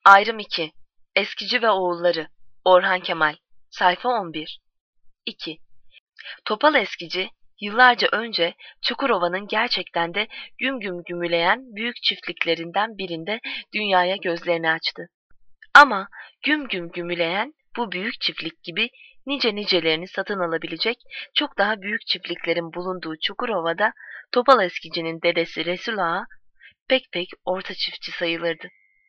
Ayrım 2. Eskici ve Oğulları. Orhan Kemal. Sayfa 11. 2. Topal Eskici, yıllarca önce Çukurova'nın gerçekten de güm güm gümüleyen büyük çiftliklerinden birinde dünyaya gözlerini açtı. Ama güm güm gümüleyen bu büyük çiftlik gibi nice nicelerini satın alabilecek çok daha büyük çiftliklerin bulunduğu Çukurova'da Topal Eskici'nin dedesi Resul Ağa pek orta çiftçi sayılırdı.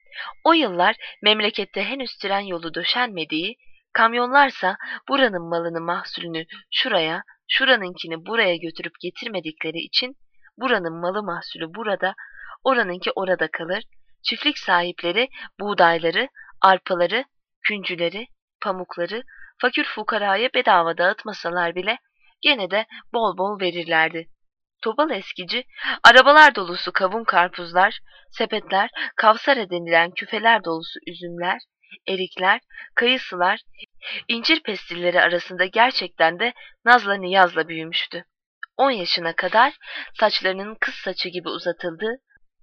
O yıllar memlekette henüz tren yolu döşenmediği, kamyonlarsa buranın malını mahsulünü şuraya, şuranınkini buraya götürüp getirmedikleri için buranın malı mahsulü burada, oranınki orada kalır, çiftlik sahipleri buğdayları, arpaları, küncüleri, pamukları fakir fukaraya bedava dağıtmasalar bile gene de bol bol verirlerdi. Topal Eskici, arabalar dolusu kavun karpuzlar, sepetler, kavsara denilen küfeler dolusu üzümler, erikler, kayısılar, incir pestilleri arasında gerçekten de nazla niyazla büyümüştü. 10 yaşına kadar saçlarının kız saçı gibi uzatıldığı,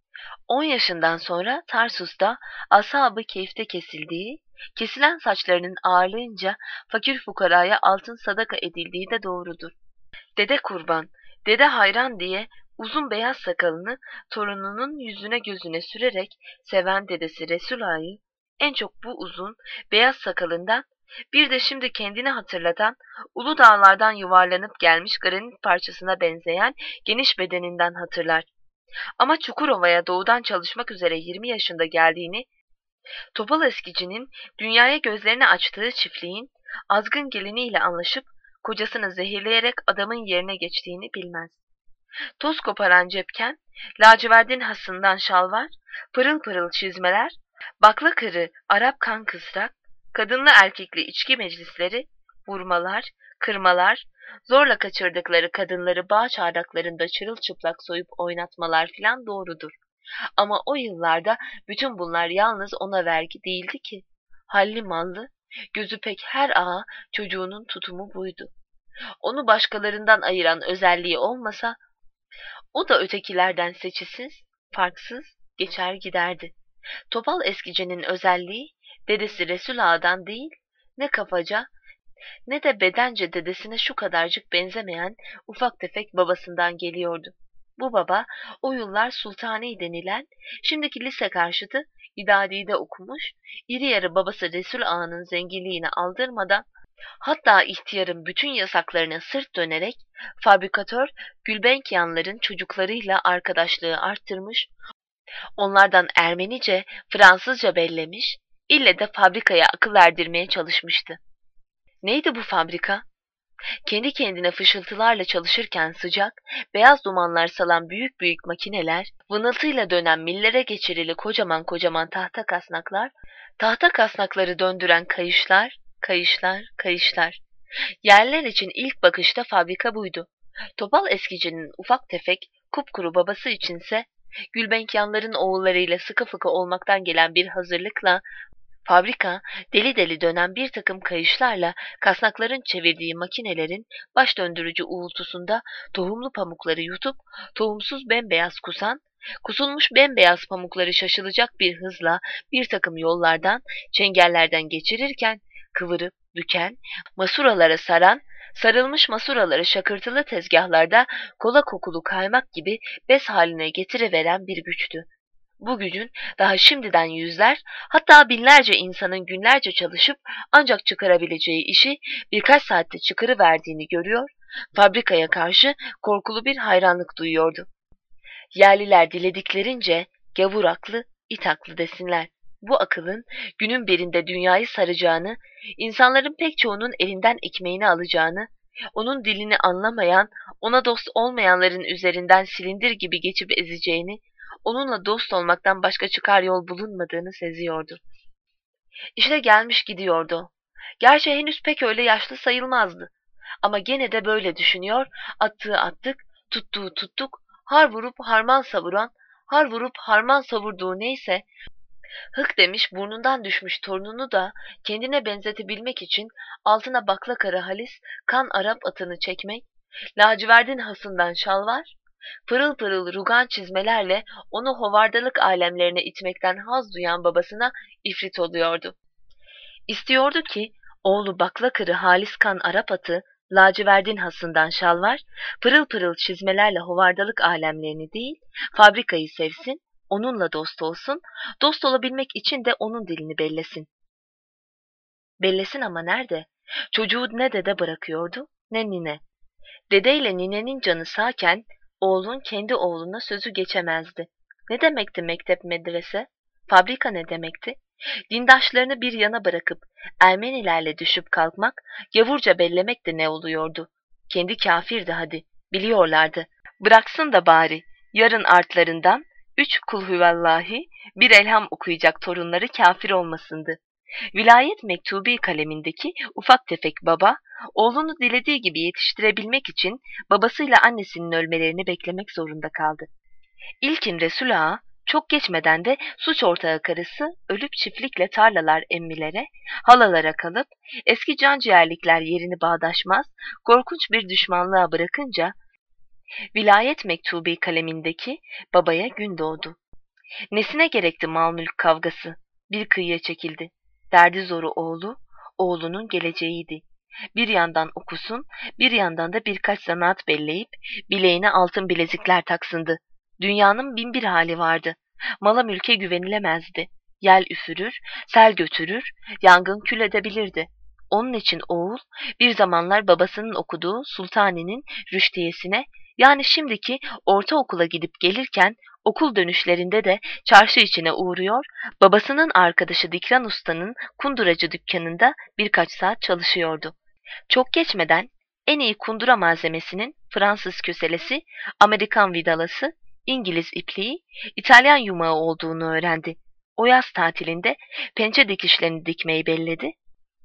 10 yaşından sonra Tarsus'ta ashab-ı keyifte kesildiği, kesilen saçlarının ağırlığınca fakir fukaraya altın sadaka edildiği de doğrudur. Dede kurban, dede hayran diye uzun beyaz sakalını torununun yüzüne gözüne sürerek seven dedesi Resul Ağa'yı en çok bu uzun beyaz sakalından, bir de şimdi kendini hatırlatan ulu dağlardan yuvarlanıp gelmiş granit parçasına benzeyen geniş bedeninden hatırlar. Ama Çukurova'ya doğudan çalışmak üzere 20 yaşında geldiğini, Topal Eskici'nin dünyaya gözlerini açtığı çiftliğin azgın geliniyle anlaşıp kocasını zehirleyerek adamın yerine geçtiğini bilmez. Toz koparan cepken, laciverdin hasından şalvar, pırıl pırıl çizmeler, bakla kırı Arap kan kısrak, kadınlı erkekli içki meclisleri, vurmalar, kırmalar, zorla kaçırdıkları kadınları bağ çardaklarında çırılçıplak soyup oynatmalar filan doğrudur. Ama o yıllarda bütün bunlar yalnız ona vergi değildi ki. Halli mallı, gözü pek her ağa çocuğunun tutumu buydu. Onu başkalarından ayıran özelliği olmasa, o da ötekilerden seçisiz, farksız geçer giderdi. Topal Eskici'nin özelliği, dedesi Resul Ağa'dan değil, ne kafaca, ne de bedence dedesine şu kadarcık benzemeyen ufak tefek babasından geliyordu. Bu baba, o yıllar Sultani denilen, şimdiki lise karşıtı, İdadi'de okumuş, iri yarı babası Resul Ağa'nın zenginliğini aldırmadan, hatta ihtiyarın bütün yasaklarına sırt dönerek, fabrikatör Gülbenkiyanların çocuklarıyla arkadaşlığı arttırmış, onlardan Ermenice, Fransızca bellemiş, ille de fabrikaya akıl erdirmeye çalışmıştı. Neydi bu fabrika? Kendi kendine fışıltılarla çalışırken sıcak, beyaz dumanlar salan büyük büyük makineler, vınıltıyla dönen millere geçirili kocaman kocaman tahta kasnaklar, tahta kasnakları döndüren kayışlar, kayışlar. Yerler için ilk bakışta fabrika buydu. Topal Eskici'nin ufak tefek, kupkuru babası içinse, Gülbenkiyanların oğullarıyla sıkı fıkı olmaktan gelen bir hazırlıkla, fabrika, deli deli dönen bir takım kayışlarla kasnakların çevirdiği makinelerin baş döndürücü uğultusunda tohumlu pamukları yutup tohumsuz bembeyaz kusan, kusulmuş bembeyaz pamukları şaşılacak bir hızla bir takım yollardan, çengellerden geçirirken kıvırıp büken, masuralara saran, sarılmış masuraları şakırtılı tezgahlarda kola kokulu kaymak gibi bez haline getiriveren bir güçtü. Bu gücün daha şimdiden yüzler, hatta binlerce insanın günlerce çalışıp ancak çıkarabileceği işi birkaç saatte çıkarıverdiğini görüyor, fabrikaya karşı korkulu bir hayranlık duyuyordu. Yerliler dilediklerince gavur aklı, it aklı desinler. Bu akılın günün birinde dünyayı saracağını, insanların pek çoğunun elinden ekmeğini alacağını, onun dilini anlamayan, ona dost olmayanların üzerinden silindir gibi geçip ezeceğini, onunla dost olmaktan başka çıkar yol bulunmadığını seziyordu. İşte gelmiş gidiyordu. Gerçi henüz pek öyle yaşlı sayılmazdı. Ama gene de böyle düşünüyor, attığı attık, tuttuğu tuttuk, har vurup harman savuran, har vurup harman savurduğu neyse, hık demiş burnundan düşmüş torununu da kendine benzetebilmek için altına bakla kara halis, kan Arap atını çekmek, laciverdin hasından şalvar, Pırıl pırıl rugan çizmelerle onu hovardalık alemlerine itmekten haz duyan babasına ifrit oluyordu. İstiyordu ki oğlu Baklakırı Halis Kan Arap atı, laciverdin hasından şalvar, pırıl pırıl çizmelerle hovardalık alemlerini değil, fabrikayı sevsin, onunla dost olsun, dost olabilmek için de onun dilini bellesin. Bellesin ama nerede? Çocuğu ne dede bırakıyordu, ne nine. Dedeyle ninenin canı sağken, oğlun kendi oğluna sözü geçemezdi. Ne demekti mektep medrese? Fabrika ne demekti? Dindaşlarını bir yana bırakıp Ermenilerle düşüp kalkmak, gavurca bellemek de ne oluyordu? Kendi kafirdi hadi, biliyorlardı. Bıraksın da bari, yarın artlarından 3 kulhuvallahi, bir elham okuyacak torunları kafir olmasındı. Vilayet mektubi kalemindeki ufak tefek baba, oğlunu dilediği gibi yetiştirebilmek için babasıyla annesinin ölmelerini beklemek zorunda kaldı. İlkin Resul Ağa, çok geçmeden de suç ortağı karısı ölüp çiftlikle tarlalar emmilere, halalara kalıp eski canciğerlikler yerini bağdaşmaz, korkunç bir düşmanlığa bırakınca vilayet mektubi kalemindeki babaya gün doğdu. Nesine gerekti mal mülk kavgası? Bir kıyıya çekildi. Derdi zoru oğlu, oğlunun geleceğiydi. Bir yandan okusun, bir yandan da birkaç zanaat belleyip bileğine altın bilezikler taksındı. Dünyanın bin bir hali vardı. Mala mülke güvenilemezdi. Yel üfürür, sel götürür, yangın kül edebilirdi. Onun için oğul bir zamanlar babasının okuduğu Sultani'nin rüştiyesine, yani şimdiki ortaokula gidip gelirken okul dönüşlerinde de çarşı içine uğruyor, babasının arkadaşı Dikran Usta'nın kunduracı dükkanında birkaç saat çalışıyordu. Çok geçmeden en iyi kundura malzemesinin Fransız köselesi, Amerikan vidalası, İngiliz ipliği, İtalyan yumağı olduğunu öğrendi. O yaz tatilinde pençe dikişlerini dikmeyi belledi.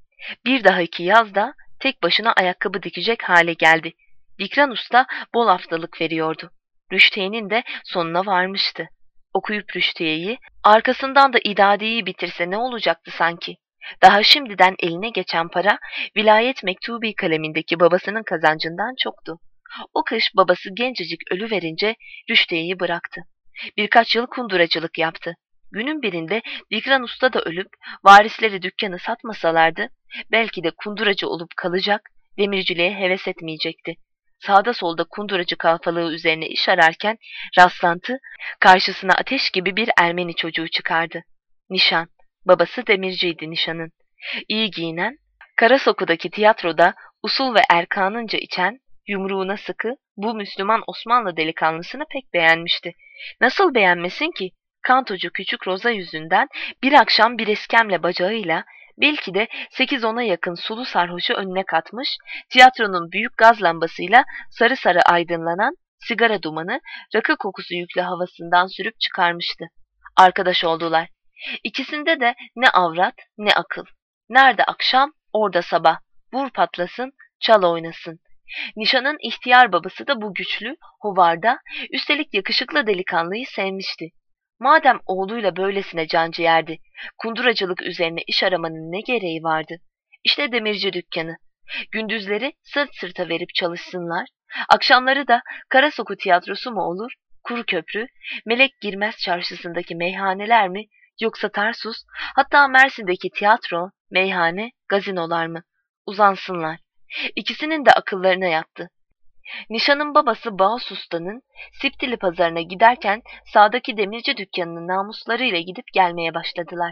Bir dahaki yazda tek başına ayakkabı dikecek hale geldi. Dikran Usta bol haftalık veriyordu. Rüştiye'nin de sonuna varmıştı. Okuyup Rüştiye'yi, arkasından da idadiyi bitirse ne olacaktı sanki? Daha şimdiden eline geçen para, vilayet mektubi kalemindeki babasının kazancından çoktu. O kış babası gencecik ölüverince Rüştiye'yi bıraktı. Birkaç yıl kunduracılık yaptı. Günün birinde Dikran Usta da ölüp varisleri dükkanı satmasalardı, belki de kunduracı olup kalacak, demirciliğe heves etmeyecekti. Sağda solda kunduracı kalfalığı üzerine iş ararken rastlantı, karşısına ateş gibi bir Ermeni çocuğu çıkardı. Nişan, babası demirciydi Nişan'ın. İyi giyinen, Karasokudaki tiyatroda usul ve erkanınca içen, yumruğuna sıkı, bu Müslüman Osmanlı delikanlısını pek beğenmişti. Nasıl beğenmesin ki? Kantocu küçük Roza yüzünden bir akşam bir eskemle bacağıyla, belki de 8-10'a yakın sulu sarhoşu önüne katmış, tiyatronun büyük gaz lambasıyla sarı sarı aydınlanan sigara dumanı, rakı kokusu yüklü havasından sürüp çıkarmıştı. Arkadaş oldular. İkisinde de ne avrat ne akıl. Nerede akşam, orada sabah. Vur patlasın, çal oynasın. Nişan'ın ihtiyar babası da bu güçlü, hovarda, üstelik yakışıklı delikanlıyı sevmişti. Madem oğluyla böylesine canciğerdi, kunduracılık üzerine iş aramanın ne gereği vardı? İşte demirci dükkanı. Gündüzleri sırt sırta verip çalışsınlar, akşamları da Karasoku tiyatrosu mu olur, Kuru Köprü, Melek Girmez çarşısındaki meyhaneler mi, yoksa Tarsus, hatta Mersin'deki tiyatro, meyhane, gazinolar mı? Uzansınlar. İkisinin de akıllarına yattı. Nişan'ın babası Bağus Usta'nın Siptili pazarına giderken sağdaki demirci dükkanının namuslarıyla gidip gelmeye başladılar.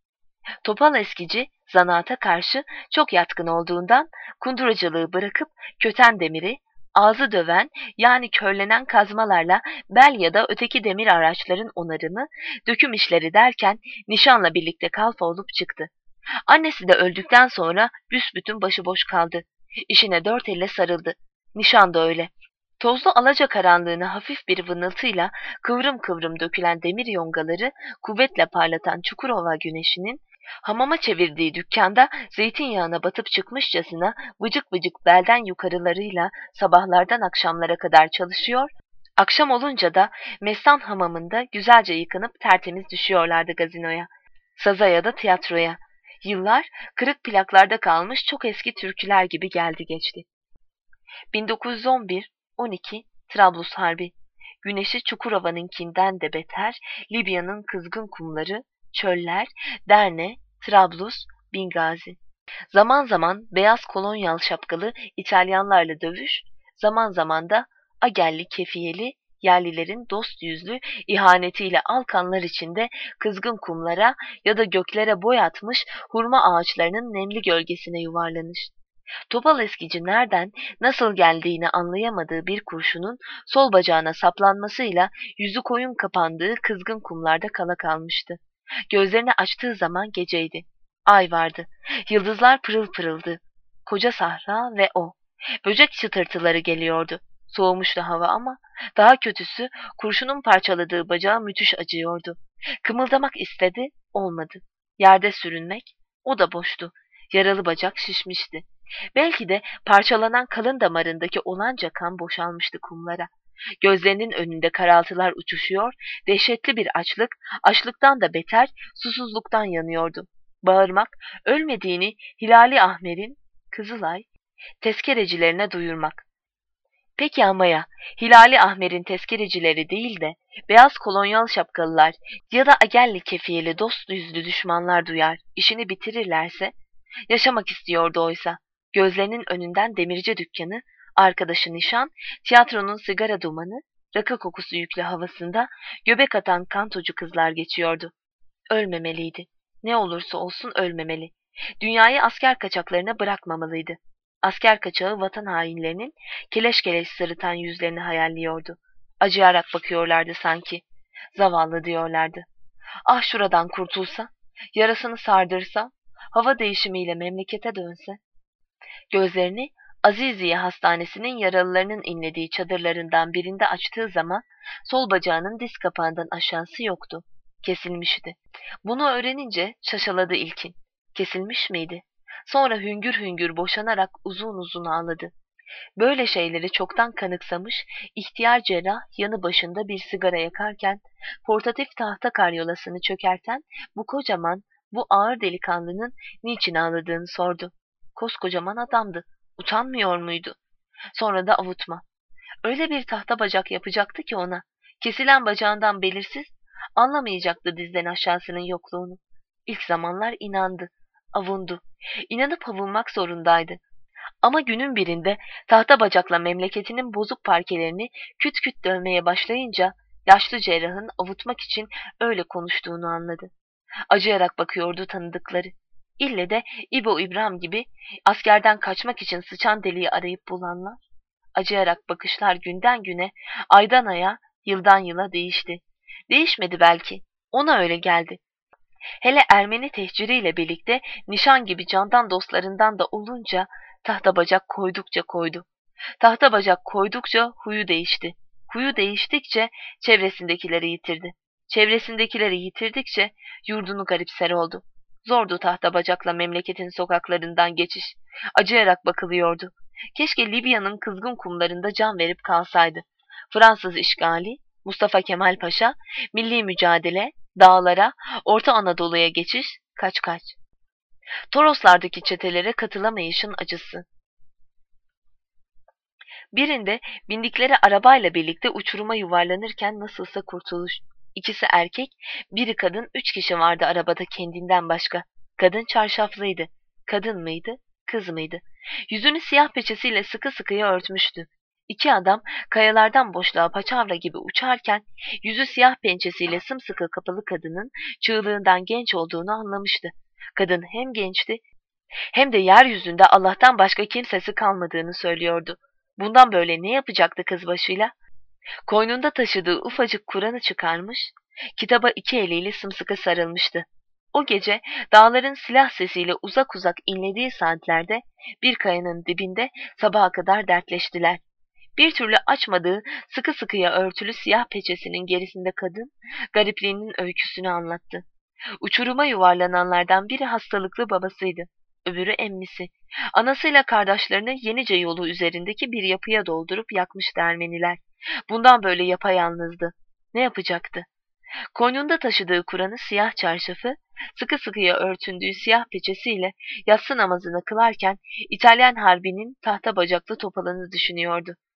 Topal eskici zanaata karşı çok yatkın olduğundan kunduracılığı bırakıp köten demiri, ağzı döven yani körlenen kazmalarla bel ya da öteki demir araçların onarımı, döküm işleri derken Nişan'la birlikte kalfa olup çıktı. Annesi de öldükten sonra büsbütün başıboş kaldı. İşine dört elle sarıldı. Nişan da öyle. Tozlu alacakaranlığını hafif bir vınıltıyla kıvrım kıvrım dökülen demir yongaları kuvvetle parlatan Çukurova güneşinin hamama çevirdiği dükkanda zeytinyağına batıp çıkmışçasına vıcık vıcık belden yukarılarıyla sabahlardan akşamlara kadar çalışıyor, akşam olunca da Mestan hamamında güzelce yıkanıp tertemiz düşüyorlardı gazinoya, saza ya da tiyatroya. Yıllar kırık plaklarda kalmış çok eski türküler gibi geldi geçti. 1911-12 Trablus Harbi. güneşi Çukurova'nınkinden de beter, Libya'nın kızgın kumları, çöller, Derne, Trablus, Bingazi. Zaman zaman beyaz kolonyal şapkalı İtalyanlarla dövüş, zaman zaman da Agelli kefiyeli yerlilerin dost yüzlü ihanetiyle alkanlar içinde kızgın kumlara ya da göklere boy atmış hurma ağaçlarının nemli gölgesine yuvarlanır. Topal eskici nereden, nasıl geldiğini anlayamadığı bir kurşunun sol bacağına saplanmasıyla yüzü koyun kapandığı kızgın kumlarda kala kalmıştı. Gözlerini açtığı zaman geceydi. Ay vardı. Yıldızlar pırıl pırıldı. Koca sahra ve o. Böcek çıtırtıları geliyordu. Soğumuştu hava ama daha kötüsü kurşunun parçaladığı bacağı müthiş acıyordu. Kımıldamak istedi, olmadı. Yerde sürünmek, o da boştu. Yaralı bacak şişmişti. Belki de parçalanan kalın damarındaki olanca kan boşalmıştı kumlara. Gözlerinin önünde karaltılar uçuşuyor, dehşetli bir açlıktan da beter, susuzluktan yanıyordu. Bağırmak, ölmediğini Hilali Ahmer'in, Kızılay, tezkerecilerine duyurmak. Peki ama ya, Hilali Ahmer'in tezkerecileri değil de, beyaz kolonyal şapkalılar ya da Agelli kefiyeli dost yüzlü düşmanlar duyar, işini bitirirlerse, yaşamak istiyordu oysa. Gözlerinin önünden demirci dükkanı, arkadaşı nişan, tiyatronun sigara dumanı, rakı kokusu yüklü havasında göbek atan kantocu kızlar geçiyordu. Ölmemeliydi. Ne olursa olsun ölmemeli. Dünyayı asker kaçaklarına bırakmamalıydı. Asker kaçağı vatan hainlerinin keleş keleş sırıtan yüzlerini hayalliyordu. Acıyarak bakıyorlardı sanki. Zavallı diyorlardı. Ah şuradan kurtulsa, yarasını sardırsa, hava değişimiyle memlekete dönse. Gözlerini Aziziye Hastanesi'nin yaralılarının inlediği çadırlarından birinde açtığı zaman sol bacağının diz kapağından aşağısı yoktu. Kesilmişti. Bunu öğrenince şaşaladı ilkin. Kesilmiş miydi? Sonra hüngür hüngür boşanarak uzun uzun ağladı. Böyle şeyleri çoktan kanıksamış, ihtiyar cerrah yanı başında bir sigara yakarken, portatif tahta karyolasını çökerten bu kocaman, bu ağır delikanlının niçin ağladığını sordu. Koskocaman adamdı. Utanmıyor muydu? Sonra da avutma. Öyle bir tahta bacak yapacaktı ki ona. Kesilen bacağından belirsiz, anlamayacaktı dizden aşağısının yokluğunu. İlk zamanlar inandı, avundu. İnanıp avunmak zorundaydı. Ama günün birinde tahta bacakla memleketinin bozuk parkelerini küt küt dövmeye başlayınca yaşlı cerrahın avutmak için öyle konuştuğunu anladı. Acıyarak bakıyordu tanıdıkları. İlle de İbo İbrahim gibi askerden kaçmak için sıçan deliği arayıp bulanlar. Acıyarak bakışlar günden güne, aydan aya, yıldan yıla değişti. Değişmedi belki. Ona öyle geldi. Hele Ermeni tehciriyle birlikte nişan gibi candan dostlarından da olunca tahta bacak koydukça koydu. Tahta bacak koydukça huyu değişti. Huyu değiştikçe çevresindekileri yitirdi. Çevresindekileri yitirdikçe yurdunu garipser oldu. Zordu tahta bacakla memleketin sokaklarından geçiş. Acıyarak bakılıyordu. Keşke Libya'nın kızgın kumlarında can verip kalsaydı. Fransız işgali, Mustafa Kemal Paşa, milli mücadele, dağlara, Orta Anadolu'ya geçiş, kaç kaç. Toroslardaki çetelere katılamayışın acısı. Birinde bindikleri arabayla birlikte uçuruma yuvarlanırken nasılsa kurtuluş. İkisi erkek, biri kadın, 3 kişi vardı arabada kendinden başka. Kadın çarşaflıydı. Kadın mıydı, kız mıydı? Yüzünü siyah peçesiyle sıkı sıkıya örtmüştü. İki adam kayalardan boşluğa paçavra gibi uçarken yüzü siyah pençesiyle sımsıkı kapalı kadının çığlığından genç olduğunu anlamıştı. Kadın hem gençti hem de yeryüzünde Allah'tan başka kimsesi kalmadığını söylüyordu. Bundan böyle ne yapacaktı kız başıyla? Koynunda taşıdığı ufacık Kur'an'ı çıkarmış, kitaba 2 eliyle sımsıkı sarılmıştı. O gece dağların silah sesiyle uzak uzak inlediği saatlerde bir kayanın dibinde sabaha kadar dertleştiler. Bir türlü açmadığı sıkı sıkıya örtülü siyah peçesinin gerisinde kadın, garipliğinin öyküsünü anlattı. Uçuruma yuvarlananlardan biri hastalıklı babasıydı, öbürü emmisi. Anasıyla kardeşlerini Yenice yolu üzerindeki bir yapıya doldurup yakmıştı Ermeniler. Bundan böyle yapayalnızdı. Ne yapacaktı? Koynunda taşıdığı Kur'an'ı siyah çarşafı, sıkı sıkıya örtündüğü siyah peçesiyle yatsı namazını kılarken İtalyan harbinin tahta bacaklı topalını düşünüyordu.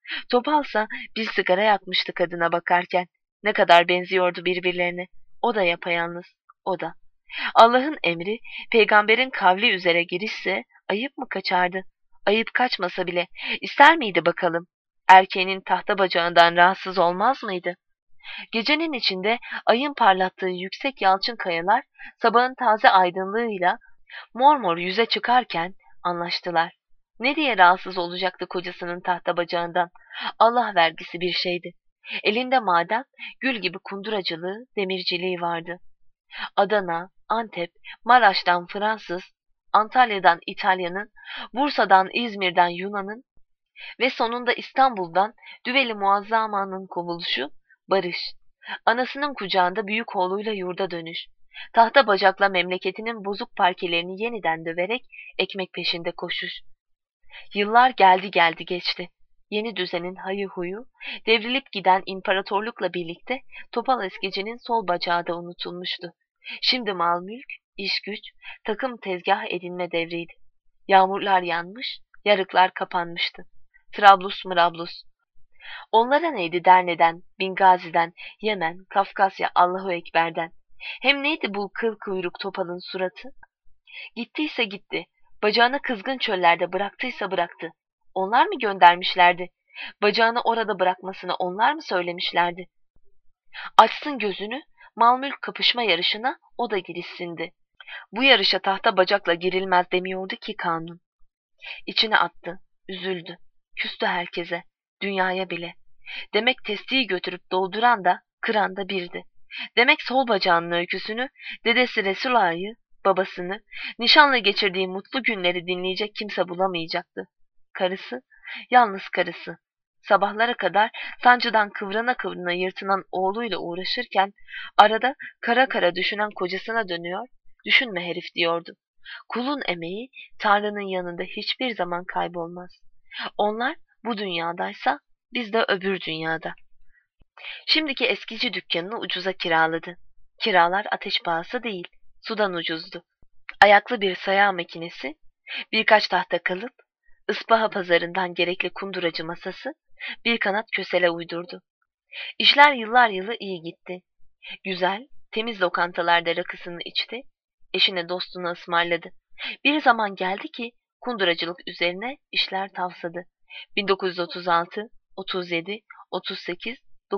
Topalsa bir sigara yakmıştı kadına bakarken. Ne kadar benziyordu birbirlerine. O da yapayalnız, o da. Allah'ın emri, peygamberin kavli üzere girişse ayıp mı kaçardı? Ayıp kaçmasa bile ister miydi bakalım? Erkeğinin tahta bacağından rahatsız olmaz mıydı? Gecenin içinde ayın parlattığı yüksek yalçın kayalar sabahın taze aydınlığıyla mor mor yüze çıkarken anlaştılar. Ne diye rahatsız olacaktı kocasının tahta bacağından? Allah vergisi bir şeydi. Elinde maden, gül gibi kunduracılığı, demirciliği vardı. Adana, Antep, Maraş'tan Fransız, Antalya'dan İtalya'nın, Bursa'dan İzmir'den Yunan'ın ve sonunda İstanbul'dan Düveli Muazzama'nın kovuluşu, barış. Anasının kucağında büyük oğluyla yurda dönüş. Tahta bacakla memleketinin bozuk parkelerini yeniden döverek ekmek peşinde koşuş. Yıllar geldi geldi geçti. Yeni düzenin hayı huyu, devrilip giden imparatorlukla birlikte topal eskicinin sol bacağı da unutulmuştu. Şimdi mal mülk, iş güç, takım tezgah edinme devriydi. Yağmurlar yanmış, yarıklar kapanmıştı. Trablus mırablus. Onlara neydi Derne'den, Bingazi'den, Yemen, Kafkasya, Allahu Ekber'den? Hem neydi bu kıl kuyruk topalın suratı? Gittiyse gitti. Bacağını kızgın çöllerde bıraktıysa bıraktı. Onlar mı göndermişlerdi? Bacağını orada bırakmasını onlar mı söylemişlerdi? Açsın gözünü, mal mülk kapışma yarışına o da girişsindi. Bu yarışa tahta bacakla girilmez demiyordu ki kanun. İçine attı, üzüldü, küstü herkese, dünyaya bile. Demek testiyi götürüp dolduran da, kıran da birdi. Demek sol bacağının öyküsünü, dedesi Resul Ağa'yı, babasını, nişanla geçirdiği mutlu günleri dinleyecek kimse bulamayacaktı. Karısı, yalnız karısı. Sabahlara kadar sancıdan kıvrana kıvrana yırtınan oğluyla uğraşırken arada kara kara düşünen kocasına dönüyor, düşünme herif diyordu. Kulun emeği Tanrı'nın yanında hiçbir zaman kaybolmaz. Onlar bu dünyadaysa biz de öbür dünyada. Şimdiki eskici dükkanını ucuza kiraladı. Kiralar ateş pahası değil, sudan ucuzdu. Ayaklı bir sayağı makinesi, birkaç tahta kalıp, Ispaha pazarından gerekli kunduracı masası, bir kanat kösele uydurdu. İşler yıllar yılı iyi gitti. Güzel, temiz lokantalarda rakısını içti, eşine dostuna ısmarladı. Bir zaman geldi ki kunduracılık üzerine işler tavsadı. 1936, 37, 38,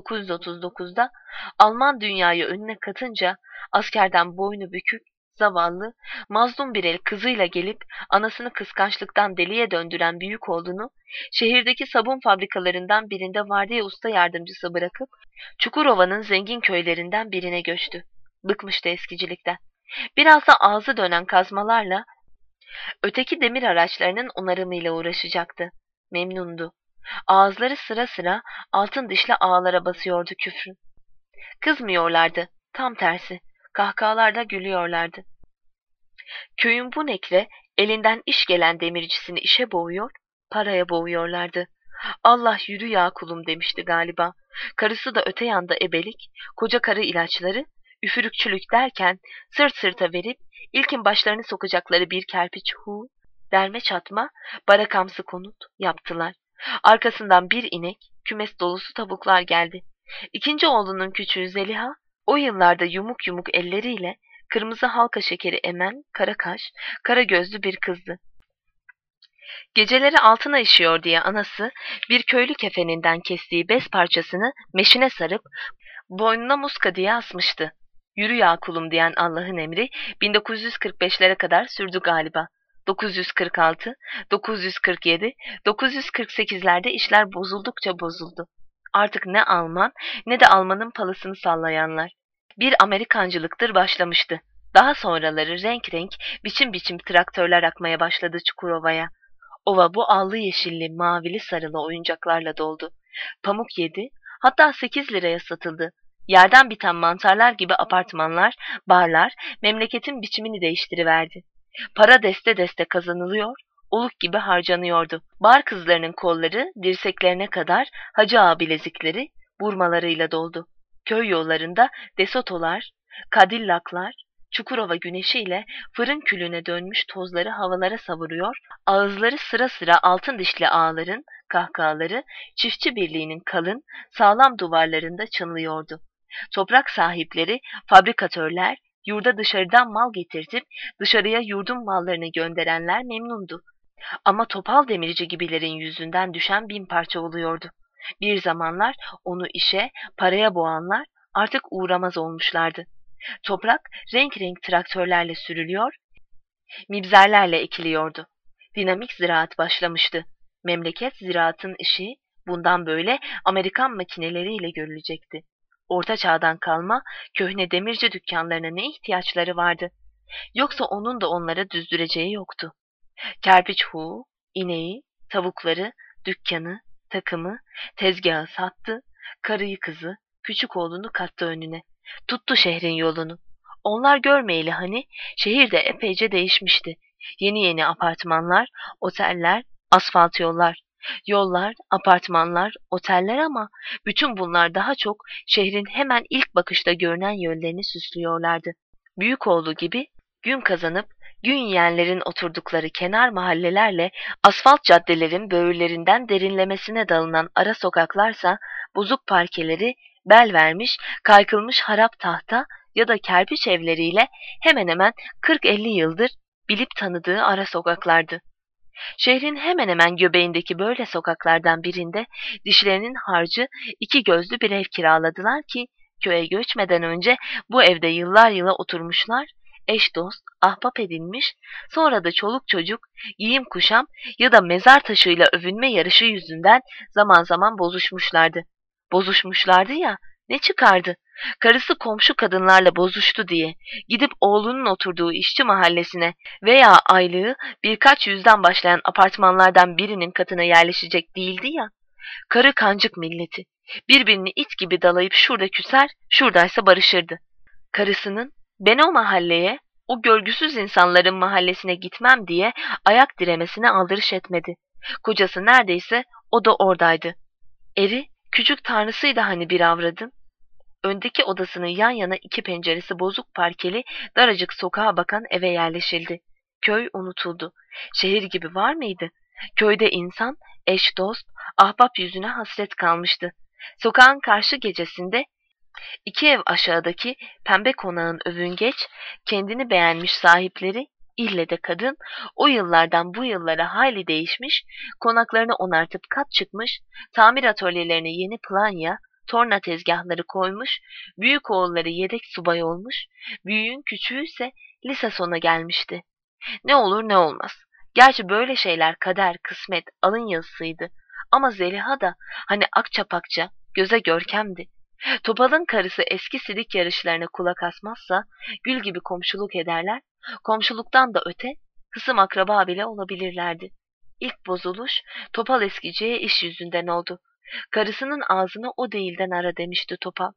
939'da Alman dünyayı önüne katınca askerden boynu bükük, zavallı, mazlum bir el kızıyla gelip anasını kıskançlıktan deliye döndüren büyük oğlunu şehirdeki sabun fabrikalarından birinde vardiya usta yardımcısı bırakıp Çukurova'nın zengin köylerinden birine göçtü. Bıkmıştı eskicilikten. Biraz da ağzı dönen kazmalarla öteki demir araçlarının onarımıyla uğraşacaktı. Memnundu. Ağızları sıra sıra altın dişli ağlara basıyordu küfrün. Kızmıyorlardı, tam tersi. Kahkahalarda gülüyorlardı. Köyün bu nekre elinden iş gelen demircisini işe boğuyor, paraya boğuyorlardı. Allah yürü ya kulum demişti galiba. Karısı da öte yanda ebelik, koca karı ilaçları, üfürükçülük derken sırt sırta verip ilkin başlarını sokacakları bir kerpiç derme çatma, barakamsı konut yaptılar. Arkasından bir inek, kümes dolusu tavuklar geldi. İkinci oğlunun küçüğü Zeliha, o yıllarda yumuk yumuk elleriyle kırmızı halka şekeri emen, kara kaş, kara gözlü bir kızdı. Geceleri altına işiyor diye anası bir köylü kefeninden kestiği bez parçasını meşine sarıp boynuna muska diye asmıştı. Yürü ya kulum diyen Allah'ın emri 1945'lere kadar sürdü galiba. 946, 947, 948'lerde işler bozuldukça bozuldu. Artık ne Alman ne de Alman'ın palısını sallayanlar. Bir Amerikancılıktır başlamıştı. Daha sonraları renk renk, biçim biçim traktörler akmaya başladı Çukurova'ya. Ova bu allı yeşilli, mavili sarılı oyuncaklarla doldu. Pamuk yedi, hatta 8 liraya satıldı. Yerden biten mantarlar gibi apartmanlar, barlar memleketin biçimini değiştiriverdi. Para deste deste kazanılıyor, oluk gibi harcanıyordu. Bar kızlarının kolları dirseklerine kadar hacı ağa bilezikleri, burmalarıyla doldu. Köy yollarında desotolar, kadillaklar, Çukurova güneşiyle fırın külüne dönmüş tozları havalara savuruyor, ağızları sıra sıra altın dişli ağaların, kahkahaları çiftçi birliğinin kalın, sağlam duvarlarında çınlıyordu. Toprak sahipleri, fabrikatörler, yurda dışarıdan mal getirtip dışarıya yurdun mallarını gönderenler memnundu. Ama topal demirci gibilerin yüzünden düşen bin parça oluyordu. Bir zamanlar onu işe, paraya boğanlar artık uğramaz olmuşlardı. Toprak renk renk traktörlerle sürülüyor, mibzerlerle ekiliyordu. Dinamik ziraat başlamıştı. Memleket ziraatın işi bundan böyle Amerikan makineleriyle görülecekti. Orta çağdan kalma köhne demirci dükkanlarına ne ihtiyaçları vardı? Yoksa onun da onlara düzdüreceği yoktu. Kerpiç huğu, ineği, tavukları, dükkanı, takımı, tezgahı sattı, karıyı kızı, küçük oğlunu kattı önüne. Tuttu şehrin yolunu. Onlar görmeyeli hani şehir de epeyce değişmişti. Yeni yeni apartmanlar, oteller, asfalt yollar. Yollar, apartmanlar, oteller ama bütün bunlar daha çok şehrin hemen ilk bakışta görünen yönlerini süslüyorlardı. Büyükoğlu gibi gün kazanıp gün yiyenlerin oturdukları kenar mahallelerle asfalt caddelerin böğürlerinden derinlemesine dalınan ara sokaklarsa bozuk parkeleri, bel vermiş, kaykılmış harap tahta ya da kerpiç evleriyle hemen hemen 40-50 yıldır bilip tanıdığı ara sokaklardı. Şehrin hemen hemen göbeğindeki böyle sokaklardan birinde dişlerinin harcı iki gözlü bir ev kiraladılar ki köye göçmeden önce bu evde yıllar yıla oturmuşlar, eş dost, ahbap edinmiş, sonra da çoluk çocuk, giyim kuşam ya da mezar taşıyla övünme yarışı yüzünden zaman zaman bozuşmuşlardı. Bozuşmuşlardı ya, ne çıkardı? Karısı komşu kadınlarla bozuştu diye gidip oğlunun oturduğu işçi mahallesine veya aylığı birkaç yüzden başlayan apartmanlardan birinin katına yerleşecek değildi ya. Karı kancık milleti. Birbirini it gibi dalayıp şurada küser, şuradaysa barışırdı. Karısının ben o mahalleye, o görgüsüz insanların mahallesine gitmem diye ayak diremesine aldırış etmedi. Kocası neredeyse o da oradaydı. Eri küçük tanrısıydı hani bir avradın. Öndeki odasının yan yana iki penceresi bozuk parkeli daracık sokağa bakan eve yerleşildi. Köy unutuldu. Şehir gibi var mıydı? Köyde insan, eş dost, ahbap yüzüne hasret kalmıştı. Sokağın karşı gecesinde iki ev aşağıdaki pembe konağın övüngeç, kendini beğenmiş sahipleri, ille de kadın, o yıllardan bu yıllara hayli değişmiş, konaklarını onartıp kat çıkmış, tamir atölyelerine yeni planya, torna tezgahları koymuş, büyük oğulları yedek subay olmuş, büyüğün küçüğü ise lise sona gelmişti. Ne olur ne olmaz. Gerçi böyle şeyler kader, kısmet, alın yazısıydı. Ama Zeliha da hani akça pakça, göze görkemdi. Topal'ın karısı eski sidik yarışlarına kulak asmazsa gül gibi komşuluk ederler, komşuluktan da öte hısım akraba bile olabilirlerdi. İlk bozuluş Topal eskiciye iş yüzünden oldu. Karısının ağzını o değilden ara demişti Topal.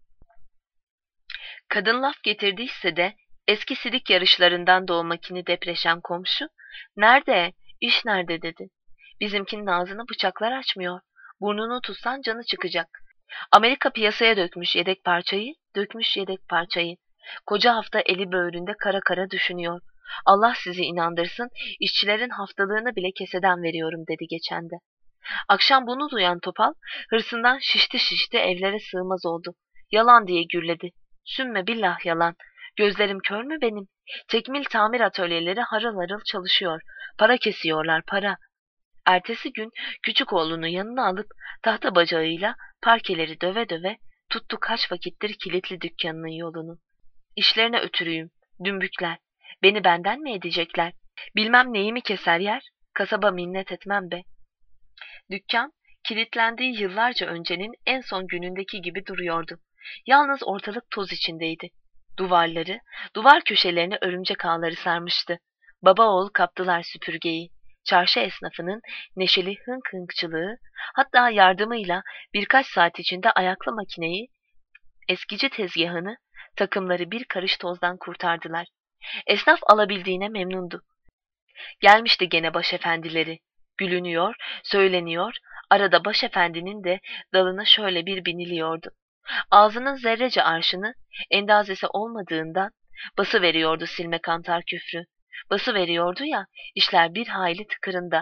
Kadın laf getirdiyse de eski sidik yarışlarından doğmakini depreşen komşu, nerede, iş nerede dedi. Bizimkinin ağzını bıçaklar açmıyor. Burnunu tutsan canı çıkacak. Amerika piyasaya dökmüş yedek parçayı, dökmüş yedek parçayı. Koca hafta eli böğründe kara kara düşünüyor. Allah sizi inandırsın, işçilerin haftalığını bile keseden veriyorum dedi geçen de. Akşam bunu duyan Topal, hırsından şişti şişti evlere sığmaz oldu. Yalan diye gürledi. Sümme billah yalan. Gözlerim kör mü benim? Tekmil tamir atölyeleri harıl harıl çalışıyor. Para kesiyorlar, para. Ertesi gün küçük oğlunu yanına alıp tahta bacağıyla parkeleri döve döve tuttu kaç vakittir kilitli dükkanının yolunu. İşlerine ötürüyüm, dümbükler. Beni benden mi edecekler? Bilmem neyimi keser yer, kasaba minnet etmem be. Dükkan, kilitlendiği yıllarca öncenin en son günündeki gibi duruyordu. Yalnız ortalık toz içindeydi. Duvarları, duvar köşelerini örümcek ağları sarmıştı. Baba oğul kaptılar süpürgeyi. Çarşı esnafının neşeli hınk hınkçılığı, hatta yardımıyla birkaç saat içinde ayaklı makineyi, eskici tezgahını, takımları bir karış tozdan kurtardılar. Esnaf alabildiğine memnundu. Gelmişti gene başefendileri. Gülünüyor, söyleniyor, arada başefendinin de dalına şöyle bir biniliyordu. Ağzının zerrece arşını, endazesi olmadığından basıveriyordu silme kantar küfrü. Basıveriyordu ya, işler bir hayli tıkırında.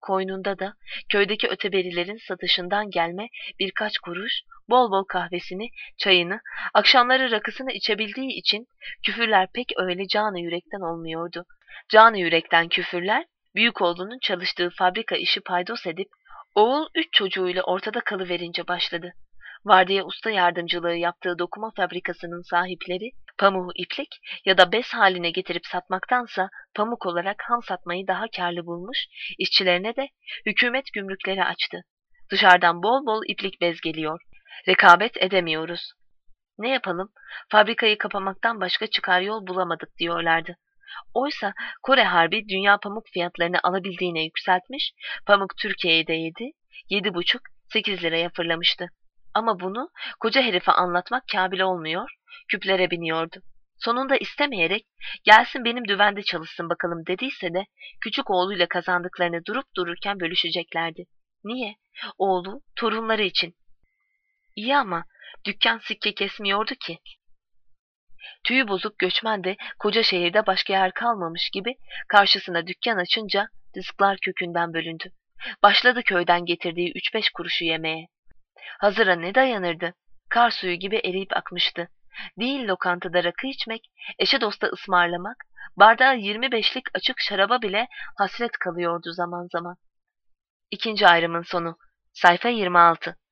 koynunda da köydeki öteberilerin satışından gelme birkaç kuruş, bol bol kahvesini, çayını, akşamları rakısını içebildiği için küfürler pek öyle canı yürekten olmuyordu. Canı yürekten küfürler, büyük oğlunun çalıştığı fabrika işi paydos edip, oğul 3 çocuğuyla ortada kalıverince başladı. Vardiya usta yardımcılığı yaptığı dokuma fabrikasının sahipleri, pamuğu iplik ya da bez haline getirip satmaktansa pamuk olarak ham satmayı daha kârlı bulmuş, işçilerine de hükümet gümrükleri açtı. Dışarıdan bol bol iplik bez geliyor. Rekabet edemiyoruz. Ne yapalım? Fabrikayı kapamaktan başka çıkar yol bulamadık diyorlardı. Oysa Kore Harbi dünya pamuk fiyatlarını alabildiğine yükseltmiş, pamuk Türkiye'de 7,5-8 liraya fırlamıştı. Ama bunu koca herife anlatmak kabil olmuyor, küplere biniyordu. Sonunda istemeyerek gelsin benim düvende çalışsın bakalım dediyse de küçük oğluyla kazandıklarını durup dururken bölüşeceklerdi. Niye? Oğlu, torunları için. İyi ama dükkan sikke kesmiyordu ki. Tüyü bozuk göçmen de koca şehirde başka yer kalmamış gibi karşısına dükkan açınca rızıklar kökünden bölündü. Başladı köyden getirdiği 3-5 kuruşu yemeye. Hazıra ne dayanırdı? Kar suyu gibi eriyip akmıştı. Değil lokantada rakı içmek, eşe dosta ısmarlamak, bardağı 25'lik açık şaraba bile hasret kalıyordu zaman zaman. İkinci ayrımın sonu. Sayfa 26.